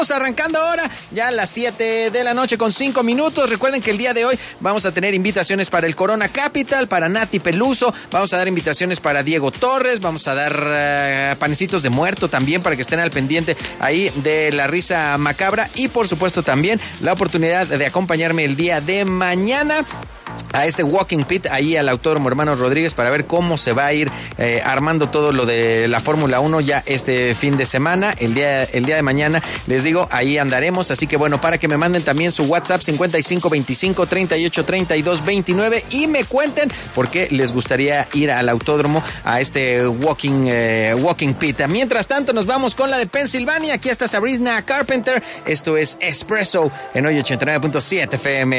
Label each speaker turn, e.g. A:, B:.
A: Arrancando ahora, ya a las 7 de la noche con 5 minutos. Recuerden que el día de hoy vamos a tener invitaciones para el Corona Capital, para Nati Peluso, vamos a dar invitaciones para Diego Torres, vamos a dar panecitos de muerto también para que estén al pendiente ahí de la risa macabra y por supuesto también la oportunidad de acompañarme el día de mañana a este Walking Pit, ahí al Autódromo Hermanos Rodríguez, para ver cómo se va a ir armando todo lo de la Fórmula 1 ya este fin de semana. El día de mañana, les digo, ahí andaremos. Así que bueno, para que me manden también su WhatsApp 5525-3832-29 y me cuenten por qué les gustaría ir al autódromo a este Walking Pit. Mientras tanto, nos vamos con la de Pensilvania. Aquí está Sabrina Carpenter. Esto es Espresso en hoy 89.7 FM.